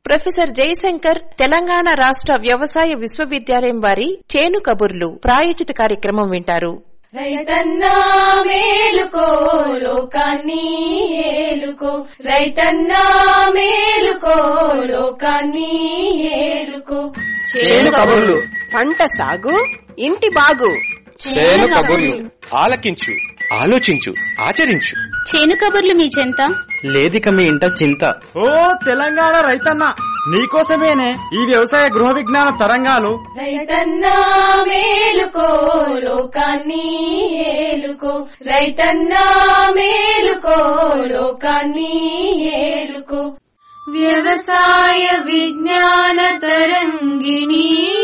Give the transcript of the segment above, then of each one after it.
Professor Jayashankar Telangana రాష్ట్ర వ్యవసాయ విశ్వవిద్యాలయం వారి చేను కబుర్లు ప్రాయోజిత కార్యక్రమం వింటారు. రైతన్నా మేలుకో లోకాన్ని ఏలుకో, రైతన్నా మేలుకో లోకాన్ని ఏలుకో. చేను కబుర్లు, పంట సాగు, ఇంటి బాగు. చేను కబుర్లు ఆలకించు, ఆలోచించు, ఆచరించు. చేను కబుర్లు మీ చెంత లేదిక మీ ఇంట చింత. ఓ తెలంగాణ రైతన్న, నీకోసమేనే ఈ వ్యవసాయ గృహ విజ్ఞాన తరంగాలు. రైతన్నా మేలుకో లోకాన్ని ఏలుకో, రైతన్నా మేలుకో లోకాన్ని ఏలుకో. వ్యవసాయ విజ్ఞాన తరంగిణి,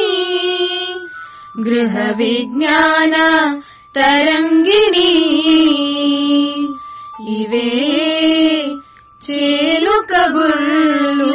గృహ విజ్ఞాన తరంగిణి, ఇవే చేను కబుర్లు.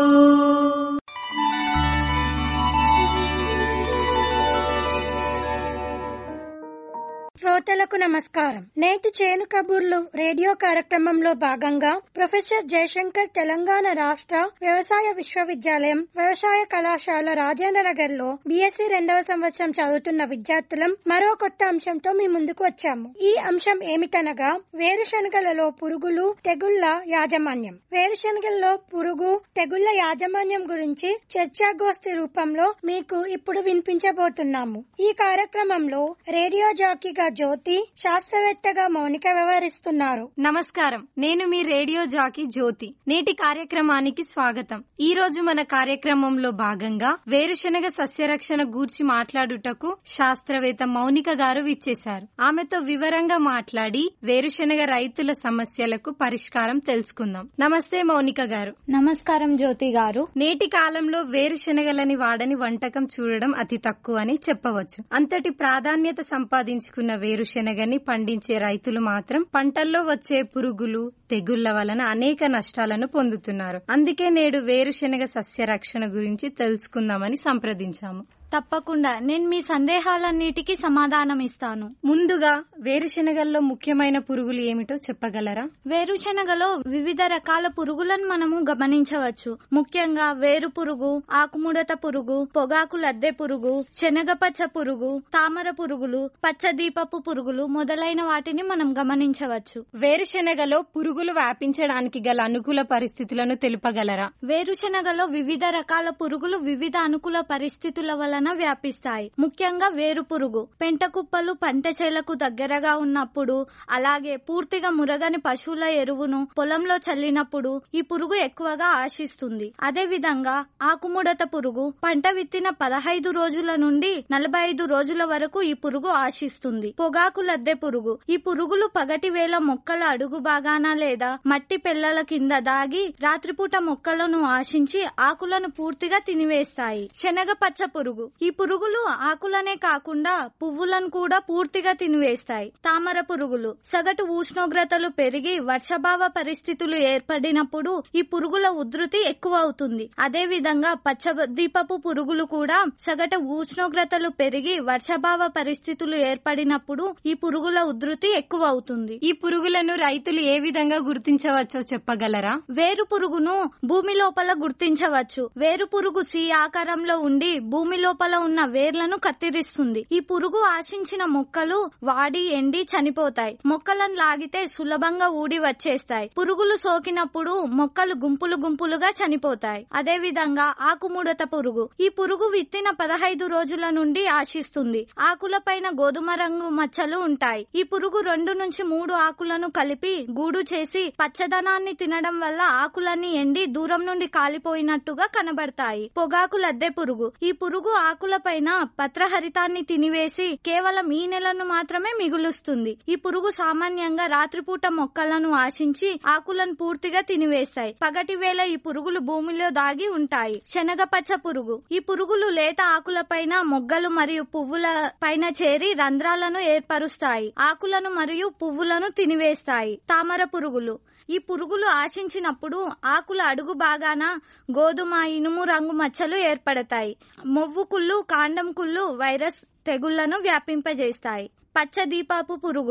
శ్రోతలకు నమస్కారం. నేటి చేను కబుర్లు రేడియో కార్యక్రమంలో భాగంగా ప్రొఫెసర్ జయశంకర్ తెలంగాణ రాష్ట్ర వ్యవసాయ విశ్వవిద్యాలయం వ్యవసాయ కళాశాల రాజేంద్రనగర్ లో BSc 2వ సంవత్సరం చదువుతున్న విద్యార్థులం మరో కొత్త అంశంతో మీ ముందుకు వచ్చాము. ఈ అంశం ఏమిటనగా వేరుశనగలలో పురుగులు తెగుళ్ల యాజమాన్యం. వేరుశనగల్లో పురుగు తెగుళ్ల యాజమాన్యం గురించి చర్చాగోష్ఠి రూపంలో మీకు ఇప్పుడు వినిపించబోతున్నాము. ఈ కార్యక్రమంలో రేడియో జాకీగా జ్యోతి, శాస్త్రవేత్తగా మౌనిక వ్యవహరిస్తున్నారు. నమస్కారం, నేను మీ రేడియో జాకీ జ్యోతి. నేటి కార్యక్రమానికి స్వాగతం. ఈ రోజు మన కార్యక్రమంలో భాగంగా వేరుశనగ సస్యరక్షణ గూర్చి మాట్లాడుటకు శాస్త్రవేత్త మౌనిక గారు విచ్చేశారు. ఆమెతో వివరంగా మాట్లాడి వేరుశనగ రైతుల సమస్యలకు పరిష్కారం తెలుసుకుందాం. నమస్తే మౌనిక గారు. నమస్కారం జ్యోతి గారు. నేటి కాలంలో వేరుశనగలని వాడని వంటకం చూడడం అతి తక్కువ అని చెప్పవచ్చు. అంతటి ప్రాధాన్యత సంపాదించుకున్న వేరుశనగని పండించే రైతులు మాత్రం పంటల్లో వచ్చే పురుగులు తెగుళ్ల వలన అనేక నష్టాలను పొందుతున్నారు. అందుకే నేడు వేరుశనగ సస్య రక్షణ గురించి తెలుసుకుందామని సంప్రదించాము. తప్పకుండా నేను మీ సందేహాలన్నిటికీ సమాధానం ఇస్తాను. ముందుగా వేరుశనగల్లో ముఖ్యమైన పురుగులు ఏమిటో చెప్పగలరా? వేరుశనగలో వివిధ రకాల పురుగులను మనము గమనించవచ్చు. ముఖ్యంగా వేరు పురుగు, ఆకుముడత పురుగు, పొగాకు లద్దె పురుగు, శనగపచ్చ పురుగు, తామర పురుగులు, పచ్చదీపపు పురుగులు మొదలైన వాటిని మనం గమనించవచ్చు. వేరుశనగలో పురుగులు వ్యాపించడానికి గల అనుకూల పరిస్థితులను తెలుపగలరా? వేరుశనగలో వివిధ రకాల పురుగులు వివిధ అనుకూల పరిస్థితుల వలన వ్యాపిస్తాయి. ముఖ్యంగా వేరు పురుగు పెంట కుప్పలు పంట చేలకు దగ్గరగా ఉన్నప్పుడు, అలాగే పూర్తిగా మురగని పశువుల ఎరువును పొలంలో చల్లినప్పుడు ఈ పురుగు ఎక్కువగా ఆశిస్తుంది. అదే విధంగా ఆకుముడత పురుగు పంట విత్తిన 15 రోజుల నుండి 45 రోజుల వరకు ఈ పురుగు ఆశిస్తుంది. పొగాకు లద్దె పురుగు ఈ పురుగులు పగటి వేళ మొక్కల అడుగు భాగాన లేదా మట్టి పెళ్లల కింద దాగి రాత్రిపూట మొక్కలను ఆశించి ఆకులను పూర్తిగా తినివేస్తాయి. శనగ పచ్చ పురుగు ఈ పురుగులు ఆకులనే కాకుండా పువ్వులను కూడా పూర్తిగా తినివేస్తాయి. తామర పురుగులు సగటు ఉష్ణోగ్రతలు పెరిగి వర్షాభావ పరిస్థితులు ఏర్పడినప్పుడు ఈ పురుగుల ఉధృతి ఎక్కువ అవుతుంది. అదే విధంగా పచ్చదీపపు పురుగులు కూడా సగటు ఉష్ణోగ్రతలు పెరిగి వర్షాభావ పరిస్థితులు ఏర్పడినప్పుడు ఈ పురుగుల ఉధృతి ఎక్కువ అవుతుంది. ఈ పురుగులను రైతులు ఏ విధంగా గుర్తించవచ్చో చెప్పగలరా? వేరు పురుగును భూమి లోపల గుర్తించవచ్చు. వేరు పురుగు సి ఆకారంలో ఉండి భూమి లోపల ఉన్న వేర్లను కత్తిరిస్తుంది. ఈ పురుగు ఆశించిన మొక్కలు వాడి ఎండి చనిపోతాయి. మొక్కలను లాగితే సులభంగా ఊడి వచ్చేస్తాయి. పురుగులు సోకినప్పుడు మొక్కలు గుంపులు గుంపులుగా చనిపోతాయి. అదే విధంగా ఆకుముడత పురుగు ఈ పురుగు విత్తిన 15 రోజుల నుండి ఆశిస్తుంది. ఆకులపైన గోధుమ రంగు మచ్చలు ఉంటాయి. ఈ పురుగు 2 నుంచి 3 ఆకులను కలిపి గూడు చేసి పచ్చదనాన్ని తినడం వల్ల ఆకులన్నీ ఎండి దూరం నుండి కాలిపోయినట్టుగా కనబడతాయి. పొగాకు లద్దె పురుగు ఈ పురుగు ఆకులపైన పత్రహరితాన్ని తినివేసి కేవలం ఈ నెలను మాత్రమే మిగులుస్తుంది. ఈ పురుగు సామాన్యంగా రాత్రిపూట మొక్కలను ఆశించి ఆకులను పూర్తిగా తినివేస్తాయి. పగటి వేళ ఈ పురుగులు భూమిలో దాగి ఉంటాయి. శనగపచ్చ పురుగు ఈ పురుగులు లేత ఆకులపైన మొగ్గలు మరియు పువ్వుల పైన చేరి రంధ్రాలను ఏర్పరుస్తాయి. ఆకులను మరియు పువ్వులను తినివేస్తాయి. తామర పురుగులు ఈ పురుగులు ఆశించినప్పుడు ఆకుల అడుగు భాగాన గోధుమ ఇనుము రంగు మచ్చలు ఏర్పడతాయి. మొవ్వు కుళ్ళు, కాండం కుళ్ళు వైరస్ తెగుళ్లను వ్యాపింపజేస్తాయి. పచ్చదీపపు పురుగులు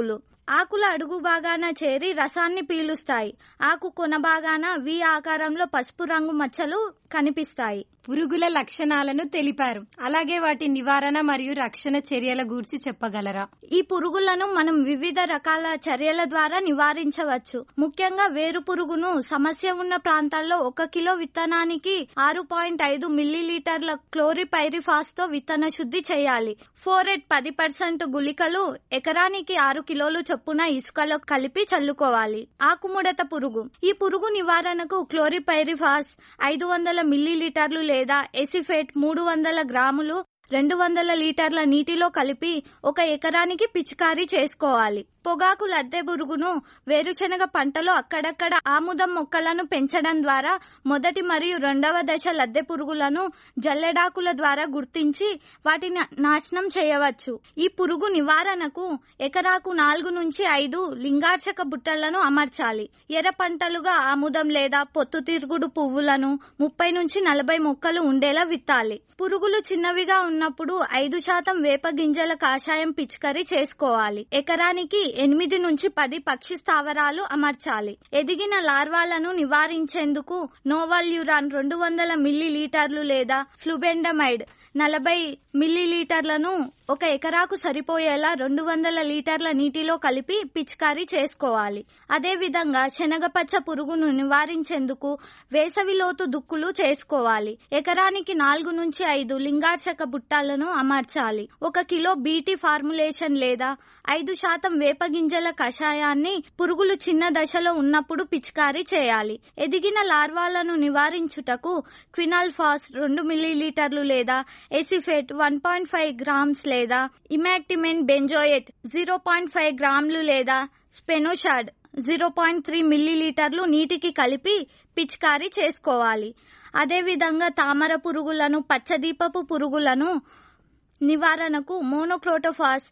ఆకుల అడుగు భాగాన చేరి రసాన్ని పీలుస్తాయి. ఆకు కొన భాగాన వి ఆకారంలో పసుపు రంగు మచ్చలు కనిపిస్తాయి. పురుగుల లక్షణాలను తెలిపారు. అలాగే వాటి నివారణ మరియు రక్షణ చర్యల గురించి చెప్పగలరా? ఈ పురుగులను మనం వివిధ రకాల చర్యల ద్వారా నివారించవచ్చు. ముఖ్యంగా వేరు పురుగును సమస్య ఉన్న ప్రాంతాల్లో 1 కిలో విత్తనానికి 6.5 మిల్లీలీటర్ల క్లోరిపైరిఫాస్ తో విత్తన శుద్ధి చేయాలి. ఫోరెట్ 10% గుళికలు ఎకరానికి 6 కిలోలు చొప్పున ఇసుకలో కలిపి చల్లుకోవాలి. ఆకుముడత పురుగు. ఈ పురుగు నివారణకు క్లోరిపైరిఫాస్ 500 మిల్లీలీటర్లు లేదా ఎసిఫేట్ 300 గ్రాములు 200 లీటర్ల నీటిలో కలిపి 1 ఎకరానికి పిచికారీ చేసుకోవాలి. పొగాకు లద్దె పురుగును వేరుశెనగ పంటలో అక్కడక్కడ ఆముదం మొక్కలను పెంచడం ద్వారా మొదటి మరియు 2వ దశ లద్దె పురుగులను జల్లెడాకుల ద్వారా గుర్తించి వాటిని నాశనం చేయవచ్చు. ఈ పురుగు నివారణకు ఎకరాకు 4 నుంచి 5 లింగార్చక బుట్టలను అమర్చాలి. ఎర్ర పంటలుగా ఆముదం లేదా పొత్తుతిరుగుడు పువ్వులను 30 నుంచి 40 మొక్కలు ఉండేలా విత్తాలి. పురుగులు చిన్నవిగా ఉన్నప్పుడు 5% వేప గింజల కాషాయం పిచికారీ చేసుకోవాలి. ఎకరానికి 8 నుంచి 10 పక్షి స్థావరాలు అమర్చాలి. ఎదిగిన లార్వాలను నివారించేందుకు నోవాల్యూరాన్ 200 మిల్లీలీటర్లు లేదా ఫ్లూబెండమైడ్ 40 మిల్లీలీటర్లను 1 ఎకరాకు సరిపోయేలా 200 లీటర్ల నీటిలో కలిపి పిచికారీ చేసుకోవాలి. అదేవిధంగా శనగపచ్చ పురుగును నివారించేందుకు వేసవిలోతు దుక్కులు చేసుకోవాలి. ఎకరానికి 4 నుంచి 5 లింగార్చక బుట్టాలను అమర్చాలి. 1 కిలో బీటీ ఫార్ములేషన్ లేదా 5% వేప గింజల కషాయాన్ని పురుగులు చిన్న దశలో ఉన్నప్పుడు పిచికారీ చేయాలి. ఎదిగిన లార్వాలను నివారించుటకు క్వినాల్ఫాస్ 2 మిల్లీలీటర్లు లేదా ఎసిఫేట్ 1.5 గ్రామ్స్ లేదా ఇమాక్టిమెన్ బెంజోయేట్ 0.5 గ్రాములు లేదా స్పెనోషాడ్ 0.3 మిల్లీలీటర్లు నీటికి కలిపి పిచికారీ చేసుకోవాలి. అదేవిధంగా తామర పురుగులను, పచ్చదీపపు పురుగులను నివారణకు మోనోక్రోటోఫాస్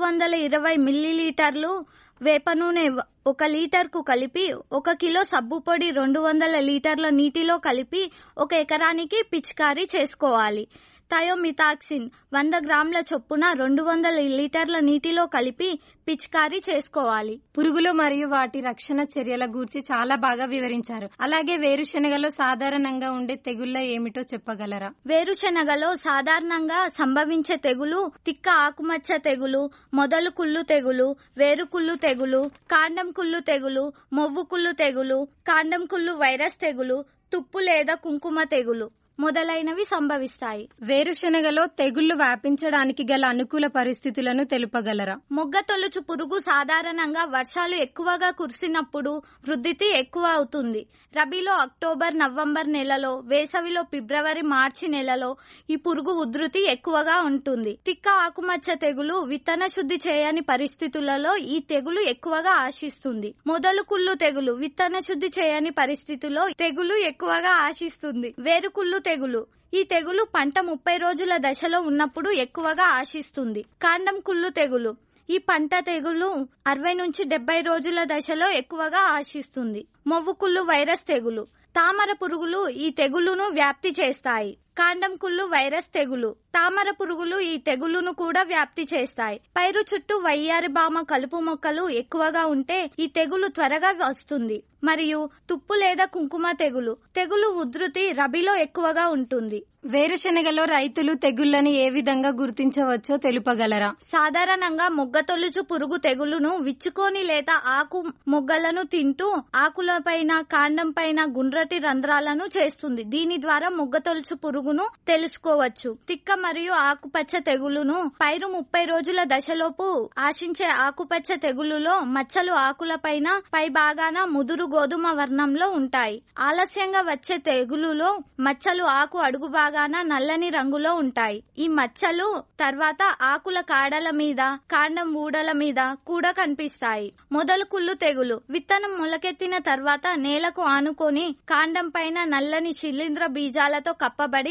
320 మిల్లీలీటర్లు వేప నూనె 1 లీటర్కు కలిపి 1 కిలో సబ్బు పొడి 200 లీటర్ల నీటిలో కలిపి 1 ఎకరానికి పిచికారీ చేసుకోవాలి. థయోమిథాక్సిన్ 100 గ్రాముల చొప్పున 200 లీటర్ల నీటిలో కలిపి పిచికారీ చేసుకోవాలి. పురుగులు మరియు వాటి రక్షణ చర్యల గురించి చాలా బాగా వివరించారు. అలాగే వేరుశెనగలో సాధారణంగా ఉండే తెగుళ్ల ఏమిటో చెప్పగలరా? వేరుశెనగలో సాధారణంగా సంభవించే తెగులు తిక్క ఆకుమచ్చ తెగులు, మొదలు కుళ్ళు తెగులు, వేరు కుళ్ళు తెగులు, కాండం కుళ్ళు తెగులు, మొవ్వు కుళ్ళు తెగులు, కాండం కుళ్ళు వైరస్ తెగులు, తుప్పు లేదా కుంకుమ తెగులు మొదలైనవి సంభవిస్తాయి. వేరుశెనగలో తెగుళ్లు వ్యాపించడానికి గల అనుకూల పరిస్థితులను తెలుపగలరా? మొగ్గ తొలుచు పురుగు సాధారణంగా వర్షాలు ఎక్కువగా కురిసినప్పుడు వృద్ధి ఎక్కువ అవుతుంది. రబీలో అక్టోబర్ నవంబర్ నెలలో, వేసవిలో ఫిబ్రవరి మార్చి నెలలో ఈ పురుగు ఉధృతి ఎక్కువగా ఉంటుంది. తిక్క ఆకుమచ్చ తెగులు విత్తన శుద్ధి చేయని పరిస్థితులలో ఈ తెగులు ఎక్కువగా ఆశిస్తుంది. మొదలు కుళ్ళు తెగులు విత్తన శుద్ధి చేయని పరిస్థితుల్లో తెగులు ఎక్కువగా ఆశిస్తుంది. వేరు కుళ్ళు తెగులు ఈ తెగులు పంట 30 రోజుల దశలో ఉన్నప్పుడు ఎక్కువగా ఆశిస్తుంది. కాండం కుళ్ళు తెగులు ఈ పంట తెగులు 60 నుంచి 70 రోజుల దశలో ఎక్కువగా ఆశిస్తుంది. మొవ్వు కుళ్ళు వైరస్ తెగులు తామర పురుగులు ఈ తెగులును వ్యాప్తి చేస్తాయి. కాండం కుళ్ళు వైరస్ తెగులు తామర పురుగులు ఈ తెగులును కూడా వ్యాప్తి చేస్తాయి. పైరు చుట్టూ వయ్యారి బామ కలుపు మొక్కలు ఎక్కువగా ఉంటే ఈ తెగులు త్వరగా వస్తుంది. మరియు తుప్పు లేదా కుంకుమ తెగులు ఉధృతి రబీలో ఎక్కువగా ఉంటుంది. వేరుశెనగలో రైతులు తెగుళ్లను ఏ విధంగా గుర్తించవచ్చో తెలుపగలరా? సాధారణంగా మొగ్గ తొలుచు పురుగు తెగులును విచ్చుకోని లేదా ఆకు మొగ్గలను తింటూ ఆకులపైన, కాండం పైన గుండ్రటి రంధ్రాలను చేస్తుంది. దీని ద్వారా మొగ్గ తొలుచు పురుగును తెలుసుకోవచ్చు. తిక్క మరియు ఆకుపచ్చ తెగులును పైరు 30 రోజుల దశలోపు ఆశించే ఆకుపచ్చ తెగులులో మచ్చలు ఆకులపైన పై భాగాన ముదురు గోధుమ వర్ణంలో ఉంటాయి. ఆలస్యంగా వచ్చే తెగులులో మచ్చలు ఆకు అడుగు భాగాన నల్లని రంగులో ఉంటాయి. ఈ మచ్చలు తర్వాత ఆకుల కాడల మీద, కాండం ఊడల మీద కూడా కనిపిస్తాయి. మొదలు కుళ్ళు తెగులు విత్తనం మొలకెత్తిన తర్వాత నేలకు ఆనుకొని కాండం పైన నల్లని శిలీంద్ర బీజాలతో కప్పబడి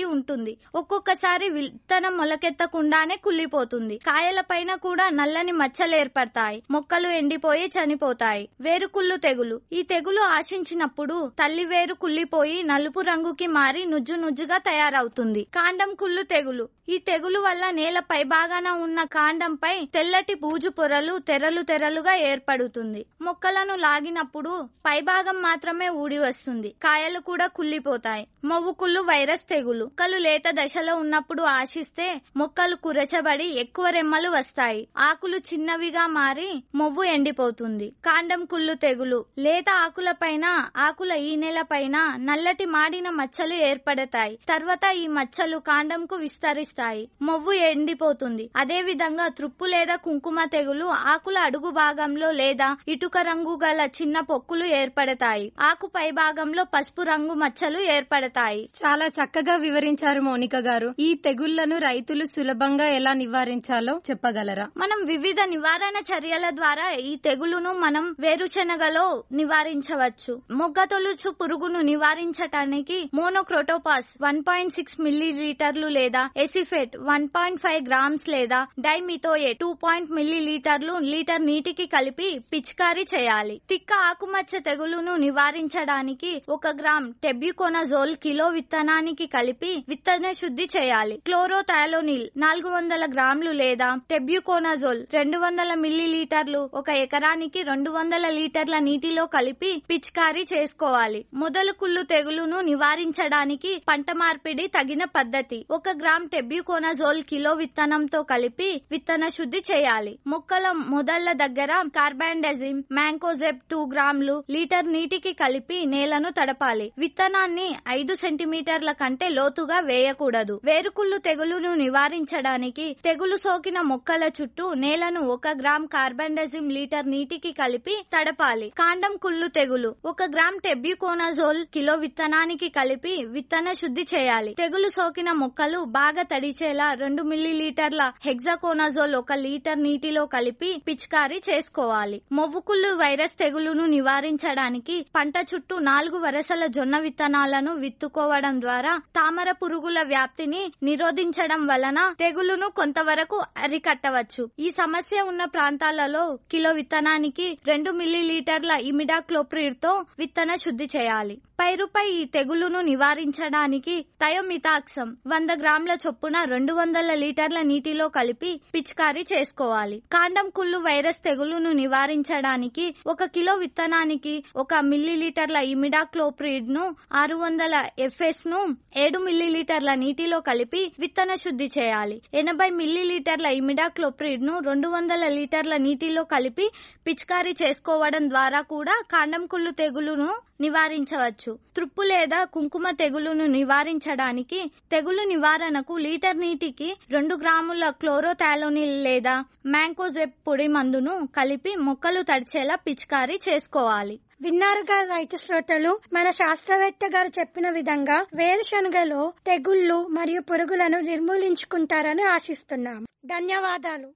ఉంటుంది. ఒక్కొక్కసారి విత్తనం మొలకెత్తకుండానే కుళ్ళిపోతుంది. కాయలపైన కూడా నల్లని మచ్చలు ఏర్పడతాయి. మొక్కలు ఎండిపోయి చనిపోతాయి. వేరుకుళ్ళు తెగులు. ఈ తెగులు ఆశించినప్పుడు తల్లి వేరు కుళ్ళిపోయి నలుపు రంగుకి మారి నుజ్జు నుజ్జుగా తయారవుతుంది. కాండం కుళ్ళు తెగులు. ఈ తెగులు వల్ల నేల పైభాగాన ఉన్న కాండంపై తెల్లటి బూజు పొరలు తెరలు తెరలుగా ఏర్పడుతుంది. మొక్కలను లాగినప్పుడు పైభాగం మాత్రమే ఊడి వస్తుంది. కాయలు కూడా కుళ్ళిపోతాయి. మొవ్వు కుళ్ళు వైరస్ తెగులు. మొక్కలు లేత దశలో ఉన్నప్పుడు ఆశిస్తే మొక్కలు కురచబడి ఎక్కువ రెమ్మలు వస్తాయి. ఆకులు చిన్నవిగా మారి మొవ్వు ఎండిపోతుంది. కాండం కుళ్ళు తెగులు. లేత ఆకులపైన ఆకుల ఈనెల పైన నల్లటి మాడిన మచ్చలు ఏర్పడతాయి. తర్వాత ఈ మచ్చలు కాండంకు విస్తరిస్తాయి. మొవ్వు ఎండిపోతుంది. అదే విధంగా త్రుప్పు లేదా కుంకుమ తెగులు. ఆకుల అడుగు భాగంలో లేదా ఇటుక రంగు గల చిన్న పొక్కులు ఏర్పడతాయి. ఆకు పై భాగంలో పసుపు రంగు మచ్చలు ఏర్పడతాయి. చాలా చక్కగా వివరించారు మౌనిక గారు. ఈ తెగుళ్లను రైతులు సులభంగా ఎలా నివారించాలో చెప్పగలరా? మనం వివిధ నివారణ చర్యల ద్వారా ఈ తెగులును మనం వేరుశెనగలో నివారించవచ్చు. మొగ్గ తొలుచు పురుగును నివారించటానికి మోనోక్రోటోపాస్ 1.6 మిల్లీలీటర్లు లేదా ఎసిఫెట్ 1.5 గ్రామ్స్ లేదా డైమిథోయేట్ 2 మిల్లీలీటర్లు లీటర్ నీటికి కలిపి పిచికారీ చేయాలి. తిక్క ఆకుమచ్చ తెగులును నివారించడానికి 1 గ్రామ్ టెబ్యూకోనజోల్ కిలో విత్తనానికి కలిపి విత్తన శుద్ధి చేయాలి. క్లోరోథయాలోనిల్ 400 గ్రాములు లేదా టెబ్యూకోనజోల్ 200 మిల్లీలీటర్లు 1 ఎకరానికి 200 లీటర్ల నీటిలో కలిపి పిచికారీ చేసుకోవాలి. మొదలు కుళ్ళు తెగులును నివారించడానికి పంట మార్పిడి తగిన పద్ధతి. 1 గ్రామ్ టెబ్యూకోనజోల్ కిలో విత్తనంతో కలిపి విత్తన శుద్ధి చేయాలి. మొక్కల మొదళ్ల దగ్గర కార్బాండజిమ్ మ్యాంకోజెబ్ 2 గ్రాములు లీటర్ నీటికి కలిపి నేలను తడపాలి. విత్తనాన్ని 5 సెంటీమీటర్ల కంటే లోతుగా వేయకూడదు. వేరుకుళ్ళు తెగులును నివారించడానికి తెగులు సోకిన మొక్కల చుట్టూ నేలను 1 గ్రామ్ కార్బాండజిమ్ లీటర్ నీటికి కలిపి తడపాలి. కాండం కుళ్ళు తెగులు. 1 గ్రామ్ టెబ్యూకోనజోల్ కిలో విత్తనానికి కలిపి విత్తన శుద్ధి చేయాలి. తెగులు సోకిన మొక్కలు బాగా తడిచేలా 2 మిల్లీలీటర్ల హెగ్జాకోనజోల్ 1 లీటర్ నీటిలో కలిపి పిచికారీ చేసుకోవాలి. మొవ్వుకుళ్ళు వైరస్ తెగులును నివారించడానికి పంట చుట్టూ 4 వరుసల జొన్న విత్తనాలను విత్తుకోవడం ద్వారా తామర పురుగుల వ్యాప్తిని నిరోధించడం వలన తెగులును కొంతవరకు అరికట్టవచ్చు. ఈ సమస్య ఉన్న ప్రాంతాలలో కిలో విత్తనానికి 2 మిల్లీలీటర్ల ఇమిడాక్లోప్రిడ్ తో విత్తన శుద్ధి చేయాలి. పైరుపై ఈ తెగులును నివారించడానికి థయోమిథాక్సమ్ 100 గ్రాముల చొప్పున 200 లీటర్ల నీటిలో కలిపి పిచికారీ చేసుకోవాలి. కాండం కుళ్ళు వైరస్ తెగులును నివారించడానికి 1 కిలో విత్తనానికి 1 మిల్లీలీటర్ల ఇమిడాక్లోప్రిడ్ ను 600 FS ను 7 మిల్లీలీటర్ల నీటిలో కలిపి విత్తన శుద్ధి చేయాలి. 80 మిల్లీలీటర్ల ఇమిడాక్లోప్రిడ్ ను 200 లీటర్ల నీటిలో కలిపి పిచికారీ చేసుకోవడం ద్వారా కూడా కాండం కుళ్ళు తెగులును నివారించవచ్చు. త్రుప్పు లేదా కుంకుమ తెగులును నివారించడానికి తెగులు నివారణకు లీటర్ నీటికి 2 గ్రాముల క్లోరోథయాలోనిల్ లేదా మ్యాంకోజెబ్ పొడి మందును కలిపి మొక్కలు తడిచేలా పిచికారీ చేసుకోవాలి. విన్నారుగా రైతు శ్రోతలు, మన శాస్త్రవేత్త గారు చెప్పిన విధంగా వేరుశనగలో తెగుళ్లు మరియు పురుగులను నిర్మూలించుకుంటారని ఆశిస్తున్నాం. ధన్యవాదాలు.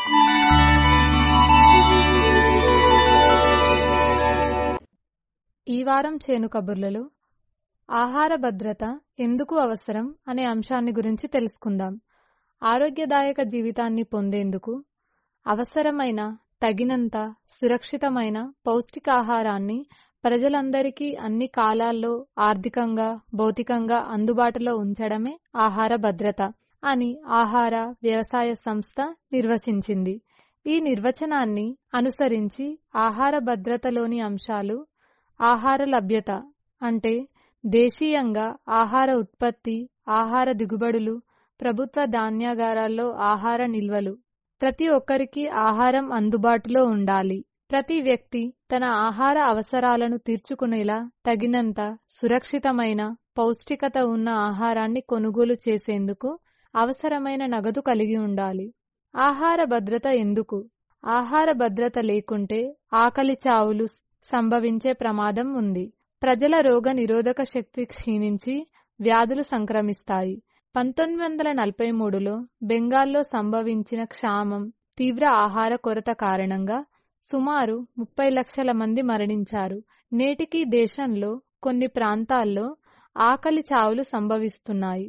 ఈ వారం చేను కబుర్లలో ఆహార భద్రత ఎందుకు అవసరం అనే అంశాన్ని గురించి తెలుసుకుందాం. ఆరోగ్యదాయక జీవితాన్ని పొందేందుకు అవసరమైన తగినంత సురక్షితమైన పౌష్టికాహారాన్ని ప్రజలందరికీ అన్ని కాలాల్లో ఆర్థికంగా భౌతికంగా అందుబాటులో ఉంచడమే ఆహార భద్రత అని ఆహార వ్యవసాయ సంస్థ నిర్వచించింది. ఈ నిర్వచనాన్ని అనుసరించి ఆహార భద్రతలోని అంశాలు ఆహార లభ్యత అంటే దేశీయంగా ఆహార ఉత్పత్తి, ఆహార దిగుబడులు, ప్రభుత్వ ధాన్యాగారాల్లో ఆహార నిల్వలు. ప్రతి ఒక్కరికి ఆహారం అందుబాటులో ఉండాలి. ప్రతి వ్యక్తి తన ఆహార అవసరాలను తీర్చుకునేలా తగినంత సురక్షితమైన పౌష్టికత ఉన్న ఆహారాన్ని కొనుగోలు చేసేందుకు అవసరమైన నగదు కలిగి ఉండాలి. ఆహార భద్రత ఎందుకు? ఆహార భద్రత లేకుంటే ఆకలి చావులు సంభవించే ప్రమాదం ఉంది. ప్రజల రోగ నిరోధక శక్తి క్షీణించి వ్యాధులు సంక్రమిస్తాయి. 1943లో బెంగాల్లో సంభవించిన క్షామం, తీవ్ర ఆహార కొరత కారణంగా సుమారు 30 లక్షల మంది మరణించారు. నేటికీ దేశంలో కొన్ని ప్రాంతాల్లో ఆకలి చావులు సంభవిస్తున్నాయి.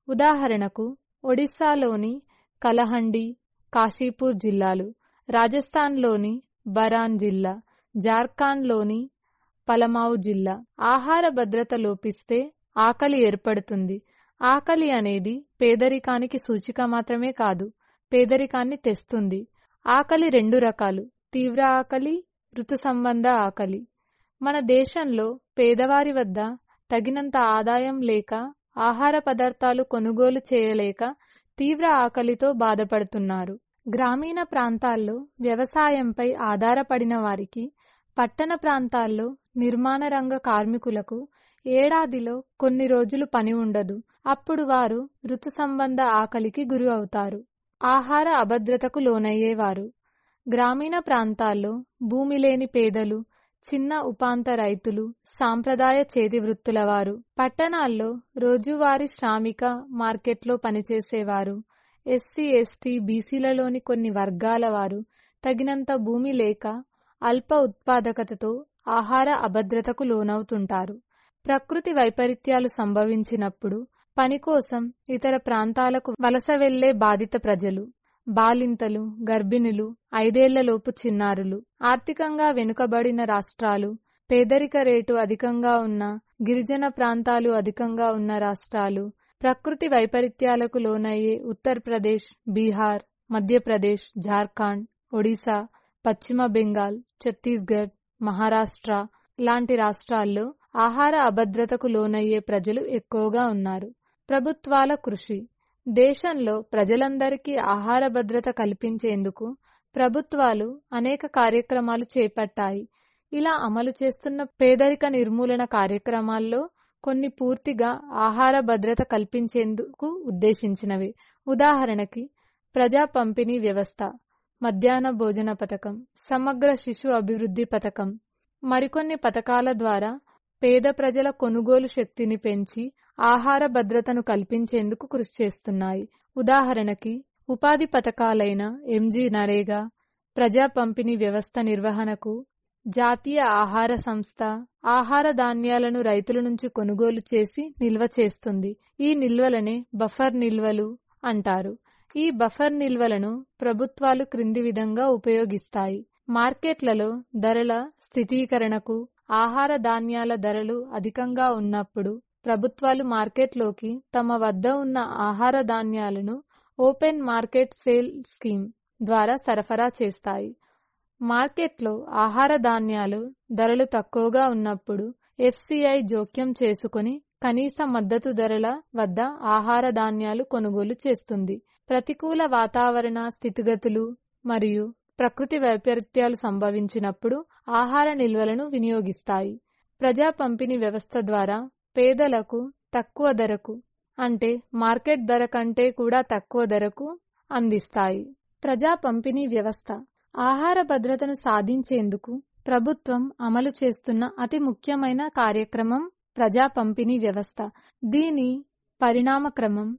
ఉదాహరణకు ఒడిశాలోని కలహండి, కాశీపూర్ జిల్లాలు, రాజస్థాన్లోని బరాన్ జిల్లా, జార్ఖండ్లోని పలమావు జిల్లా. ఆహార భద్రత లోపిస్తే ఆకలి ఏర్పడుతుంది. ఆకలి అనేది పేదరికానికి సూచిక మాత్రమే కాదు, పేదరికాన్ని తెస్తుంది. ఆకలి 2 రకాలు: తీవ్ర ఆకలి, ఋతు సంబంధ ఆకలి. మన దేశంలో పేదవారి వద్ద తగినంత ఆదాయం లేక, ఆహార పదార్థాలు కొనుగోలు చేయలేక తీవ్ర ఆకలితో బాధపడుతున్నారు. గ్రామీణ ప్రాంతాల్లో వ్యవసాయంపై ఆధారపడిన వారికి, పట్టణ ప్రాంతాల్లో నిర్మాణ రంగ కార్మికులకు ఏడాదిలో కొన్ని రోజులు పని ఉండదు. అప్పుడు వారు ఋతు సంబంధ ఆకలికి గురి అవుతారు. ఆహార అభద్రతకు లోనయ్యేవారు గ్రామీణ ప్రాంతాల్లో భూమి లేని పేదలు, చిన్న ఉపాంత రైతులు, సాంప్రదాయ చేతి వృత్తుల వారు, పట్టణాల్లో రోజువారీ శ్రామిక మార్కెట్లో పనిచేసేవారు, ఎస్సీ, ఎస్టీ, బీసీలలోని కొన్ని వర్గాల వారు తగినంత భూమి లేక అల్ప ఉత్పాదకతతో ఆహార అభద్రతకు లోనవుతుంటారు. ప్రకృతి వైపరీత్యాలు సంభవించినప్పుడు పని కోసం ఇతర ప్రాంతాలకు వలస వెళ్లే బాధిత ప్రజలు, బాలింతలు, గర్భిణులు, 5 ఏళ్లలోపు చిన్నారులు, ఆర్థికంగా వెనుకబడిన రాష్ట్రాలు, పేదరిక రేటు అధికంగా ఉన్న గిరిజన ప్రాంతాలు అధికంగా ఉన్న రాష్ట్రాలు, ప్రకృతి వైపరీత్యాలకు లోనయ్యే ఉత్తరప్రదేశ్, బీహార్, మధ్యప్రదేశ్, జార్ఖండ్, ఒడిశా, పశ్చిమ బెంగాల్, ఛత్తీస్గఢ్, మహారాష్ట్ర లాంటి రాష్ట్రాల్లో ఆహార అభద్రతకు లోనయ్యే ప్రజలు ఎక్కువగా ఉన్నారు. ప్రభుత్వాల కృషి. దేశంలో ప్రజలందరికీ ఆహార భద్రత కల్పించేందుకు ప్రభుత్వాలు అనేక కార్యక్రమాలు చేపట్టాయి. ఇలా అమలు చేస్తున్న పేదరిక నిర్మూలన కార్యక్రమాల్లో కొన్ని పూర్తిగా ఆహార భద్రత కల్పించేందుకు ఉద్దేశించినవి. ఉదాహరణకి ప్రజా పంపిణీ వ్యవస్థ, మధ్యాహ్న భోజన పథకం, సమగ్ర శిశు అభివృద్ధి పథకం. మరికొన్ని పథకాల ద్వారా పేద ప్రజల కొనుగోలు శక్తిని పెంచి ఆహార భద్రతను కల్పించేందుకు కృషి చేస్తున్నాయి. ఉదాహరణకి ఉపాధి పథకాలైన ఎంజీ నరేగా, ప్రజా పంపిణీ వ్యవస్థ నిర్వహణకు జాతీయ ఆహార సంస్థ ఆహార ధాన్యాలను రైతుల నుంచి కొనుగోలు చేసి నిల్వ చేస్తుంది. ఈ నిల్వలనే బఫర్ నిల్వలు అంటారు. ఈ బఫర్ నిల్వలను ప్రభుత్వాలు క్రింది విధంగా ఉపయోగిస్తాయి. మార్కెట్లలో ధరల స్థిరీకరణకు, ఆహార ధాన్యాల ధరలు అధికంగా ఉన్నప్పుడు ప్రభుత్వాలు మార్కెట్లోకి తమ వద్ద ఉన్న ఆహార ధాన్యాలను ఓపెన్ మార్కెట్ సేల్ స్కీమ్ ద్వారా సరఫరా చేస్తాయి. మార్కెట్లో ఆహార ధాన్యాలు ధరలు తక్కువగా ఉన్నప్పుడు ఎఫ్సిఐ జోక్యం చేసుకుని కనీస మద్దతు ధరల వద్ద ఆహార ధాన్యాలు కొనుగోలు చేస్తుంది. ప్రతికూల వాతావరణ స్థితిగతులు మరియు ప్రకృతి వైపరీత్యాలు సంభవించినప్పుడు ఆహార నిల్వలను వినియోగిస్తాయి. ప్రజా పంపిణీ వ్యవస్థ ద్వారా పేదలకు తక్కువ ధరకు, అంటే మార్కెట్ ధర కంటే కూడా తక్కువ ధరకు అందిస్తాయి. ప్రజా పంపిణీ వ్యవస్థ ఆహార భద్రతను సాధించేందుకు ప్రభుత్వం అమలు చేస్తున్న అతి ముఖ్యమైన కార్యక్రమం ప్రజా పంపిణీ వ్యవస్థ. దీని పరిణామ క్రమం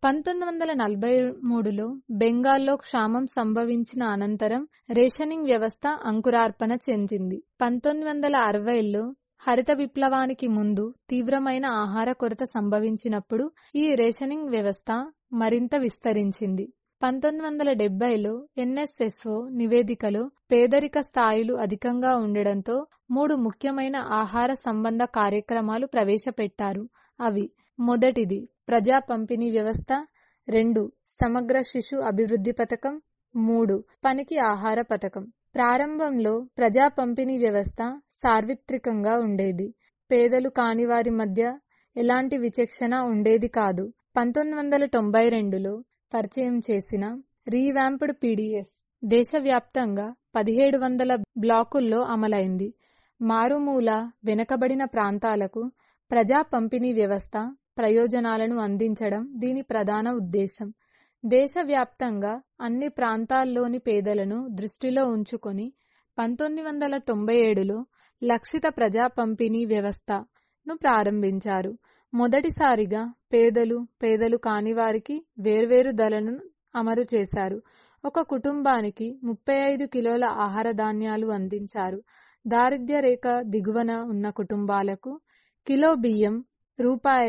1943లో బెంగాల్లో క్షామం సంభవించిన అనంతరం రేషనింగ్ వ్యవస్థ అంకురార్పణ చెందింది. 1960లో హరిత విప్లవానికి ముందు తీవ్రమైన ఆహార కొరత సంభవించినప్పుడు ఈ రేషనింగ్ వ్యవస్థ మరింత విస్తరించింది. 1970లో ఎన్ఎస్ఎస్ఓ నివేదికలో పేదరిక స్థాయిలు అధికంగా ఉండడంతో 3 ముఖ్యమైన ఆహార సంబంధ కార్యక్రమాలు ప్రవేశపెట్టారు. అవి: మొదటిది ప్రజా పంపిణీ వ్యవస్థ, 2 సమగ్ర శిశు అభివృద్ధి పథకం, 3 పనికి ఆహార పథకం. ప్రారంభంలో ప్రజా పంపిణీ వ్యవస్థ సార్వత్రికంగా ఉండేది. పేదలు కాని వారి మధ్య ఎలాంటి విచక్షణ ఉండేది కాదు. 1992లో పరిచయం చేసిన రీవ్యాంప్డ్ పీడీఎస్ దేశవ్యాప్తంగా 1700 బ్లాకుల్లో అమలైంది. మారుమూల వెనుకబడిన ప్రాంతాలకు ప్రజా పంపిణీ వ్యవస్థ ప్రయోజనాలను అందించడం దీని ప్రధాన ఉద్దేశం. దేశవ్యాప్తంగా అన్ని ప్రాంతాల్లోని పేదలను దృష్టిలో ఉంచుకొని 1997లో లక్షిత ప్రజా పంపిణీ వ్యవస్థను ప్రారంభించారు. మొదటిసారిగా పేదలు కాని వారికి వేర్వేరు ధరలను అమలు చేశారు. ఒక కుటుంబానికి 35 కిలోల ఆహార ధాన్యాలు అందించారు. దారిద్ర్య రేఖ దిగువన ఉన్న కుటుంబాలకు కిలో బియ్యం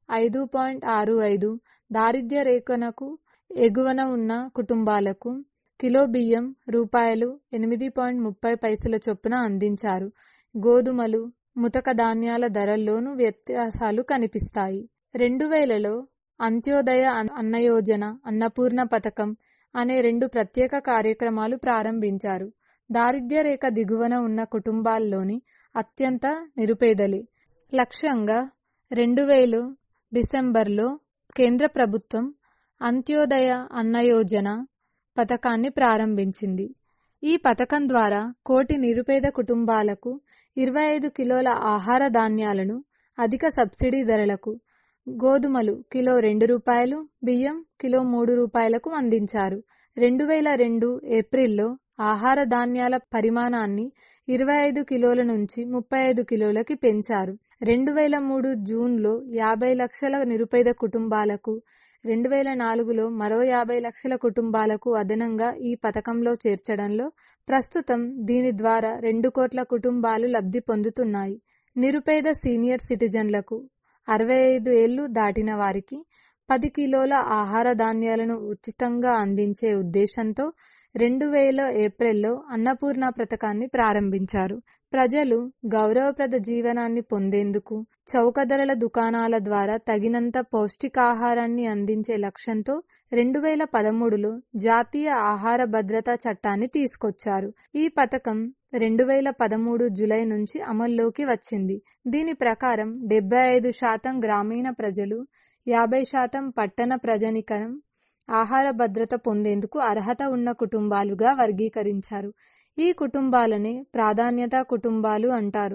5.65, దారిద్ర్య రేఖనకు ఎగువన ఉన్న కుటుంబాలకు కిలో బియ్యం రూపాయలు 8.30 చొప్పున అందించారు. గోధుమలు, ముతక ధాన్యాల ధరల్లోనూ వ్యత్యాసాలు కనిపిస్తాయి. 2000లో అంత్యోదయ అన్న యోజన, అన్నపూర్ణ పథకం అనే 2 ప్రత్యేక కార్యక్రమాలు ప్రారంభించారు. దారిద్ర్య రేఖ దిగువన ఉన్న కుటుంబాల్లోని అత్యంత నిరుపేదలే లక్ష్యంగా 2000 డిసెంబర్లో కేంద్ర ప్రభుత్వం అంత్యోదయ అన్న యోజన పథకాన్ని ప్రారంభించింది. ఈ పథకం ద్వారా 1 కోటి నిరుపేద కుటుంబాలకు 25 కిలోల ఆహార ధాన్యాలను అధిక సబ్సిడీ ధరలకు, గోధుమలు కిలో ₹2, బియ్యం కిలో ₹3కు అందించారు. 2002 ఏప్రిల్లో ఆహార ధాన్యాల పరిమాణాన్ని 25 కిలోల నుంచి 35 కిలోలకి పెంచారు. 2003 జూన్లో 50 లక్షల నిరుపేద కుటుంబాలకు, 2004లో మరో 50 లక్షల కుటుంబాలకు అదనంగా ఈ పథకంలో చేర్చడంలో ప్రస్తుతం దీని ద్వారా 2 కోట్ల కుటుంబాలు లబ్ధి పొందుతున్నాయి. నిరుపేద సీనియర్ సిటిజన్లకు, 65 ఏళ్లు దాటిన వారికి 10 కిలోల ఆహార ధాన్యాలను ఉచితంగా అందించే ఉద్దేశంతో 2000 ఏప్రిల్లో అన్నపూర్ణ పథకాన్ని ప్రారంభించారు. ప్రజలు గౌరవప్రద జీవనాన్ని పొందేందుకు చౌక ధరల దుకాణాల ద్వారా తగినంత పౌష్టికాహారాన్ని అందించే లక్ష్యంతో 2013లో జాతీయ ఆహార భద్రతా చట్టాన్ని తీసుకొచ్చారు. ఈ పథకం 2013 జూలై నుంచి అమల్లోకి వచ్చింది. దీని ప్రకారం 75% గ్రామీణ ప్రజలు, 50% పట్టణ ప్రజానీకం ఆహార భద్రత పొందేందుకు అర్హత ఉన్న కుటుంబాలుగా వర్గీకరించారు. ఈ కుటుంబాలనే ప్రాధాన్యతా కుటుంబాలు అంటారు.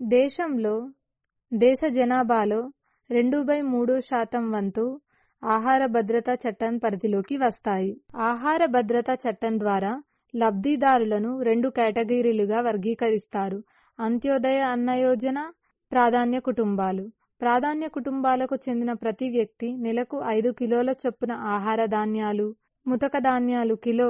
దేశ జనాభాలో 2/3 వంతు ఆహార భద్రతా చట్టం పరిధిలోకి వస్తాయి. ఆహార భద్రతా చట్టం ద్వారా లబ్ధిదారులను 2 కేటగిరీలుగా వర్గీకరిస్తారు. అంత్యోదయ అన్న యోజన, ప్రాధాన్య కుటుంబాలు. ప్రాధాన్య కుటుంబాలకు చెందిన ప్రతి వ్యక్తి నెలకు 5 కిలోల చొప్పున ఆహార ధాన్యాలు, ముతక ధాన్యాలు కిలో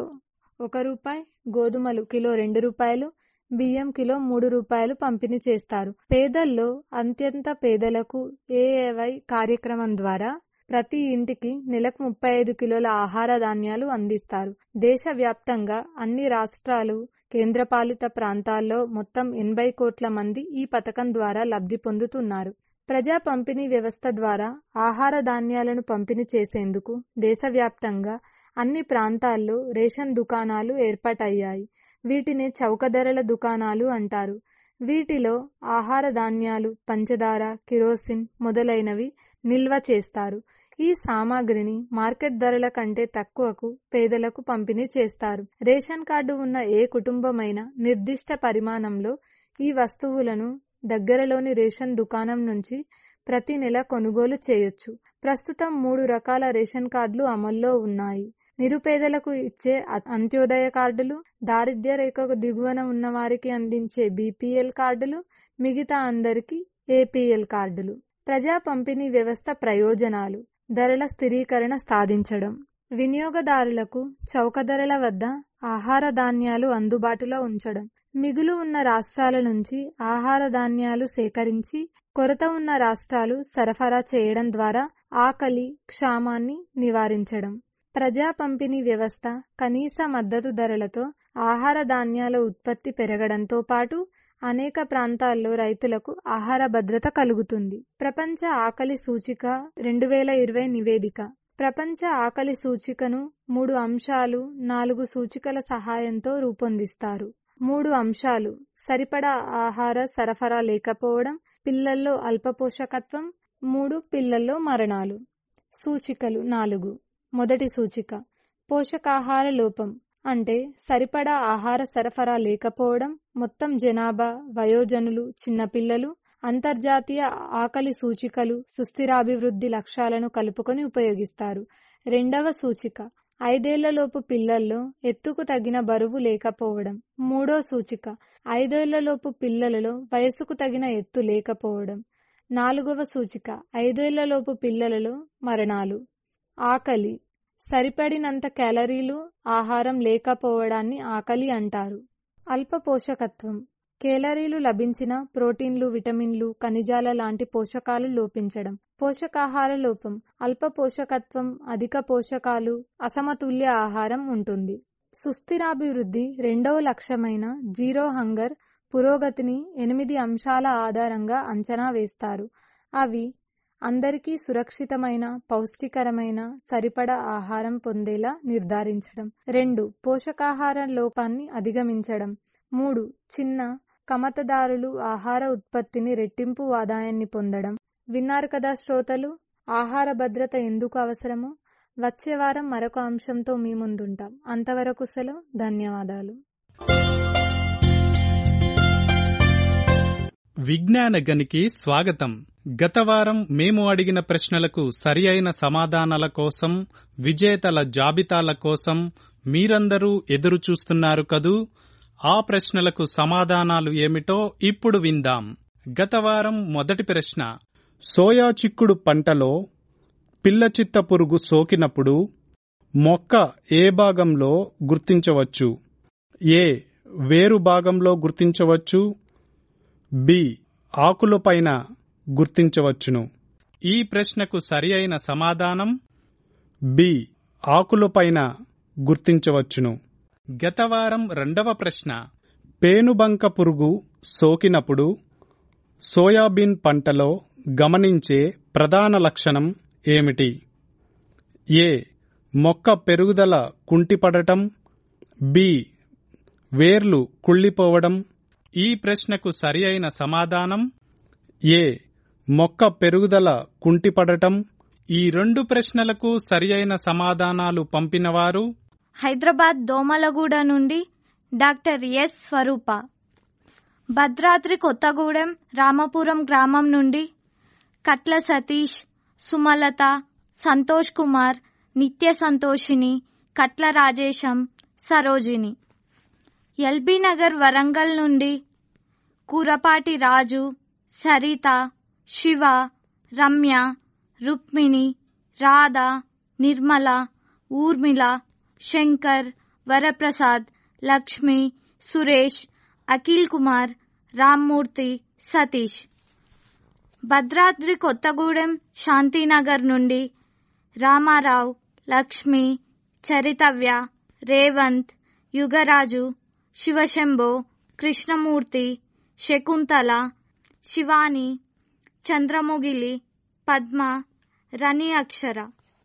₹1, గోధుమలు కిలో ₹2, బియ్యం కిలో ₹3 పంపిణీ చేస్తారు. పేదల్లో అత్యంత పేదలకు ఏఏవై కార్యక్రమం ద్వారా ప్రతి ఇంటికి నెలకు 35 కిలోల ఆహార ధాన్యాలు అందిస్తారు. దేశవ్యాప్తంగా అన్ని రాష్ట్రాలు, కేంద్రపాలిత ప్రాంతాల్లో మొత్తం 80 కోట్ల మంది ఈ పథకం ద్వారా లబ్ధి పొందుతున్నారు. ప్రజా పంపిణీ వ్యవస్థ ద్వారా ఆహార ధాన్యాలను పంపిణీ చేసేందుకు దేశవ్యాప్తంగా అన్ని ప్రాంతాల్లో రేషన్ దుకాణాలు ఏర్పాటయ్యాయి. వీటిని చౌక ధరల దుకాణాలు అంటారు. వీటిలో ఆహార ధాన్యాలు, పంచదార, కిరోసిన్ మొదలైనవి నిల్వ చేస్తారు. ఈ సామాగ్రిని మార్కెట్ ధరల కంటే తక్కువకు పేదలకు పంపిణీ చేస్తారు. రేషన్ కార్డు ఉన్న ఏ కుటుంబమైనా నిర్దిష్ట పరిమాణంలో ఈ వస్తువులను దగ్గరలోని రేషన్ దుకాణం నుంచి ప్రతి నెల కొనుగోలు చేయొచ్చు. ప్రస్తుతం 3 రకాల రేషన్ కార్డులు అమల్లో ఉన్నాయి. నిరుపేదలకు ఇచ్చే అంత్యోదయ కార్డులు, దారిద్ర్య రేఖకు దిగువన ఉన్న వారికి అందించే బీపీఎల్ కార్డులు, మిగతా అందరికీ ఏపీఎల్ కార్డులు. ప్రజా పంపిణీ వ్యవస్థ ప్రయోజనాలు: ధరల స్థిరీకరణ సాధించడం, వినియోగదారులకు చౌక ధరల వద్ద ఆహార ధాన్యాలు అందుబాటులో ఉంచడం, మిగులు ఉన్న రాష్ట్రాల నుంచి ఆహార ధాన్యాలు సేకరించి కొరత ఉన్న రాష్ట్రాలు సరఫరా చేయడం ద్వారా ఆకలి, క్షామాన్ని నివారించడం. ప్రజా పంపిణీ వ్యవస్థ కనీస మద్దతు ధరలతో ఆహార ధాన్యాల ఉత్పత్తి పెరగడంతో పాటు అనేక ప్రాంతాల్లో రైతులకు ఆహార భద్రత కలుగుతుంది. ప్రపంచ ఆకలి సూచిక 2020 నివేదిక. ప్రపంచ ఆకలి సూచికను 3 అంశాలు, 4 సూచికల సహాయంతో రూపొందిస్తారు. 3 అంశాలు: సరిపడా ఆహార సరఫరా లేకపోవడం, పిల్లల్లో అల్పపోషకత్వం, 3 పిల్లల్లో మరణాలు. సూచికలు 4. మొదటి సూచిక పోషకాహార లోపం, అంటే సరిపడా ఆహార సరఫరా లేకపోవడం. మొత్తం జనాభా, వయోజనులు, చిన్నపిల్లలు, అంతర్జాతీయ ఆకలి సూచికలు, సుస్థిరాభివృద్ధి లక్ష్యాలను కలుపుకొని ఉపయోగిస్తారు. రెండవ సూచిక 5 ఏళ్లలోపు పిల్లల్లో ఎత్తుకు తగిన బరువు లేకపోవడం. మూడో సూచిక 5 ఏళ్లలోపు పిల్లలలో వయసుకు తగిన ఎత్తు లేకపోవడం. 4వ సూచిక 5 ఏళ్లలోపు పిల్లలలో మరణాలు. ఆకలి, సరిపడినంత క్యాలరీలు, ఆహారం లేకపోవడాన్ని ఆకలి అంటారు. అల్ప పోషకత్వం, కేలరీలు లభించిన ప్రోటీన్లు, విటమిన్లు, ఖనిజాల లాంటి పోషకాలు లోపించడం. పోషకాహార లోపం అల్ప పోషకత్వం, అధిక పోషకాలు, అసమతుల్య ఆహారం ఉంటుంది. సుస్థిరాభివృద్ధి రెండవ లక్ష్యమైన జీరో హంగర్ పురోగతిని 8 అంశాల ఆధారంగా అంచనా వేస్తారు. అవి అందరికీ సురక్షితమైన, పౌష్టికరమైన, సరిపడా ఆహారం పొందేలా నిర్ధారించడం. 2 పోషకాహార లోపాన్ని అధిగమించడం. 3 చిన్న కమతదారులు ఆహార ఉత్పత్తిని రెట్టింపు ఆదాయాన్ని పొందడం. విన్నారు కదా శ్రోతలు, ఆహార భద్రత ఎందుకు అవసరమో. వచ్చే వారం మరొక అంశంతో మీ ముందుంటాం. అంతవరకు సెలవు. ధన్యవాదాలు. విజ్ఞాన గనికి స్వాగతం. గత వారం మేము అడిగిన ప్రశ్నలకు సరి అయిన సమాధానాల కోసం, విజేతల జాబితాల కోసం మీరందరూ ఎదురు చూస్తున్నారు కదూ. ఆ ప్రశ్నలకు సమాధానాలు ఏమిటో ఇప్పుడు విందాం. గత వారం మొదటి ప్రశ్న: సోయా చిక్కుడు పంటలో పిల్ల చిత్త పురుగు సోకినప్పుడు మొక్క ఏ భాగంలో గుర్తించవచ్చు? ఏ వేరు భాగంలో గుర్తించవచ్చు, బి ఆకులపైన గుర్తించవచ్చును. ఈ ప్రశ్నకు సరి అయిన సమాధానం బి ఆకులపైన గుర్తించవచ్చును. గత వారం రెండవ ప్రశ్న: పేనుబంక పురుగు సోకినప్పుడు సోయాబీన్ పంటలో గమనించే ప్రధాన లక్షణం ఏమిటి? ఏ మొక్క పెరుగుదల కుంటిపడటం, బి వేర్లు కుళ్ళిపోవడం. ఈ ప్రశ్నకు సరి అయిన సమాధానం ఏ మొక్క పెరుగుదల కుంటిపడటం. ఈ 2 ప్రశ్నలకు సరి అయిన సమాధానాలు పంపినవారు హైదరాబాద్ దోమలగూడ నుండి డాక్టర్ ఎస్ స్వరూప, భద్రాద్రి కొత్తగూడెం రామపురం గ్రామం నుండి కట్ల సతీష్, సుమలత, సంతోష్ కుమార్, నిత్య సంతోషిని, కట్ల రాజేశం, సరోజిని. ఎల్బీ నగర్ వరంగల్ నుండి కూరపాటి రాజు, సరిత, శివ, రమ్య, రుక్మిణి, రాధ, నిర్మల, ఊర్మిళ, శంకర్, వరప్రసాద్, లక్ష్మి, సురేష్, అఖిల్ కుమార్, రామ్మూర్తి, సతీష్. భద్రాద్రి కొత్తగూడెం శాంతినగర్ నుండి రామారావు, లక్ష్మి, చరితవ్య, రేవంత్, యుగరాజు, శివశంభో, కృష్ణమూర్తి, శకుంతల, శివాని, చంద్రముగిలి, పద్మ, రని అక్షర.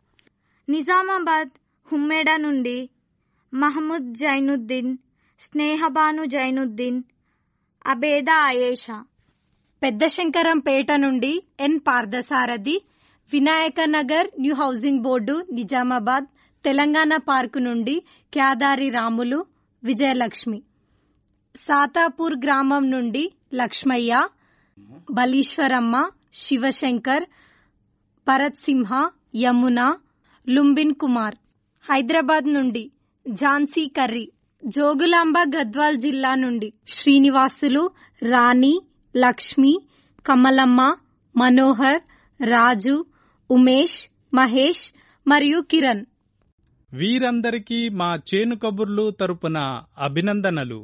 నిజామాబాద్ హుమ్మేడ నుండి మహమూద్ జైనుద్దీన్, స్నేహబాను జైనుద్దీన్, అబేద ఆయేషా. పెద్ద శంకరంపేట నుండి N Parthasarathi, Vinayaka Nagar new housing board Nizamabad Telangana park నుండి క్యాదారి రాములు, విజయలక్ష్మి. సాతాపూర్ గ్రామం నుండి లక్ష్మయ్య, బలీశ్వరమ్మ, శివశంకర్, భరత్ సింహ, యమున, లుంబిన్ కుమార్. హైదరాబాద్ నుండి ఝాన్సీ కర్రీ, జోగులాంబ గద్వాల్ జిల్లా నుండి శ్రీనివాసులు, రాణి, లక్ష్మి, కమలమ్మ, మనోహర్, రాజు, ఉమేష్, మహేష్ మరియు కిరణ్. వీరందరికీ మా చేను కబుర్లు తరపున అభినందనలు.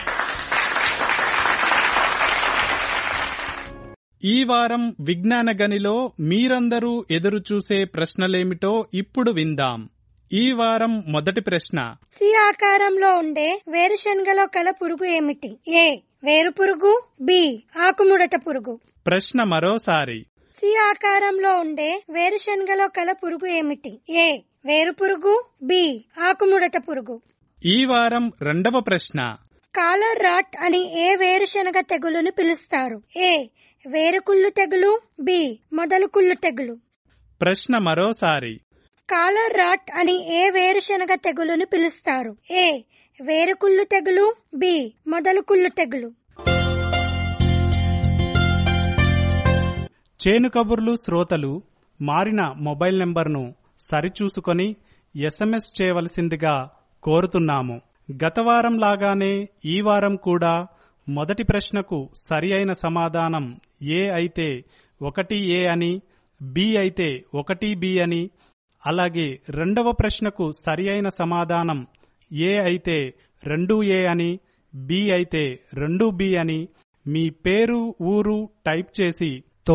ఈ వారం విజ్ఞాన గనిలో మీరందరూ ఎదురుచూసే ప్రశ్నలేమిటో ఇప్పుడు విందాం. ఈ వారం మొదటి ప్రశ్న: సి ఆకారంలో ఉండే వేరుశనగలో కల పురుగు ఏమిటి? ఏ వేరు పురుగు, బి ఆకుముడత పురుగు. ప్రశ్న మరోసారి: సి ఆకారంలో ఉండే వేరుశనగలో కల పురుగు ఏమిటి? ఏ వేరు పురుగు, బి ఆకుముడత పురుగు. ఈ వారం రెండవ ప్రశ్న: కాలర్ రాట్ అని ఏ వేరుశనగ తెగులుని పిలుస్తారు? ఏ వేరుకుళ్ళు తెగులు, బి మొదలు కుళ్ళు తెగులు. ప్రశ్న మరోసారి: కాలర్ రాట్ అని ఏ వేరుశనగ తెగులుని పిలుస్తారు? ఏ వేరుకుళ్ళు తెగులు, బి మొదలు కుళ్ళు తెగులు. చేను కబుర్లు శ్రోతలు మారిన మొబైల్ నెంబర్ను సరిచూసుకొని SMS చేయవలసిందిగా కోరుతున్నాము. గత వారం లాగానే ఈ వారం కూడా మొదటి ప్రశ్నకు సరి అయిన సమాధానం ఏ అయితే 1A అని, బి అయితే 1B అని, అలాగే రెండవ ప్రశ్నకు సరి అయిన సమాధానం ఏ అయితే 2A అని, బి అయితే 2B అని మీ పేరు ఊరు టైప్ చేసి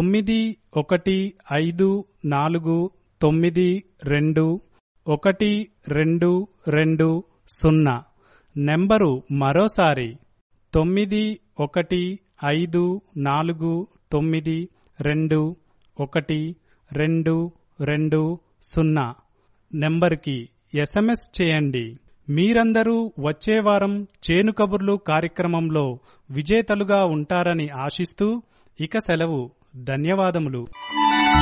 9154121220 నెంబరు మరోసారి 9154121220 నెంబర్కి SMS చేయండి. మీరందరూ వచ్చే వారం చేను కబుర్లు కార్యక్రమంలో విజేతలుగా ఉంటారని ఆశిస్తూ ఇక సెలవు. ధన్యవాదములు.